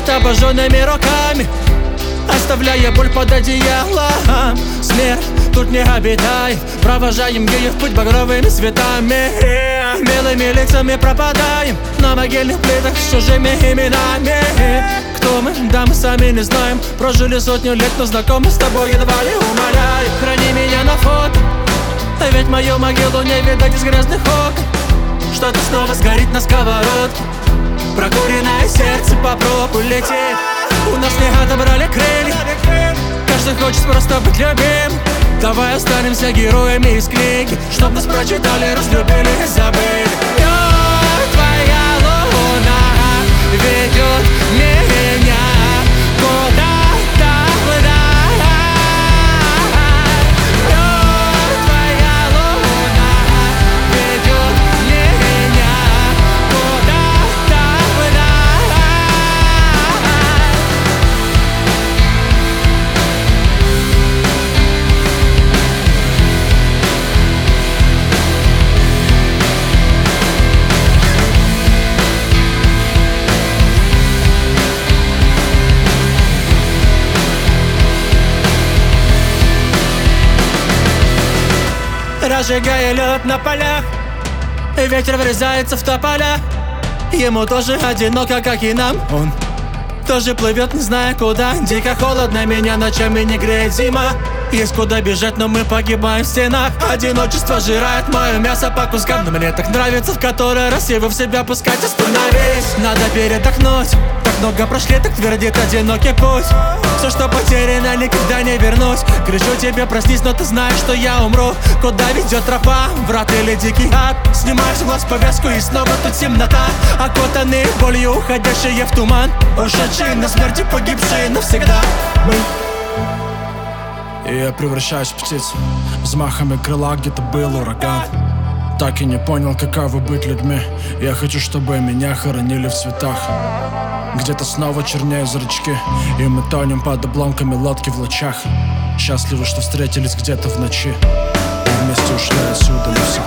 встает обожженными руками, оставляя боль под одеялом. Смерть тут не обитает, провожаем ее в путь багровыми цветами. Милыми лицами пропадаем на могильных плитах с чужими именами. Кто мы? Да мы сами не знаем. Прожили сотню лет, но знакомы с тобой едва ли. Умоляю, храни меня на фото, ведь мою могилу не видать из грязных окон. Что-то снова сгорит на сковородке, прокуренное сердце попробуй лететь. У нас не отобрали крылья, каждый хочет просто быть любим. Давай останемся героями из книги, чтоб нас прочитали, разлюбили и забыли. Твоя луна ведет меня куда-то вдаль. Твоя луна ведет меня куда-то вдаль. Разжигая лед на полях, и ветер врезается в тополя. Ему тоже одиноко, как и нам. Он тоже плывет, не зная куда. Дико холодно, меня ночами не греет зима. Есть куда бежать, но мы погибаем в стенах. Одиночество жирает мое мясо по кускам, но мне так нравится в который раз его в себя пускать. Остановись, надо передохнуть. Так много прошли, так твердит одинокий путь. Все, что потеряно, никогда не вернусь. Кричу тебе, проснись, но ты знаешь, что я умру. Куда ведет тропа, в рад или дикий ад? Снимаю с глаз повязку, и снова тут темнота. Окутанные болью, уходящие в туман. Ушедшие на смерти, погибшие навсегда. И я превращаюсь в птицу, взмахами крыла где-то был ураган. Так и не понял, каково быть людьми. Я хочу, чтобы меня хоронили в цветах. Где-то снова чернеют зрачки, и мы тонем под обломками лодки в лучах. Счастливы, что встретились где-то в ночи, и вместе ушли отсюда навсегда.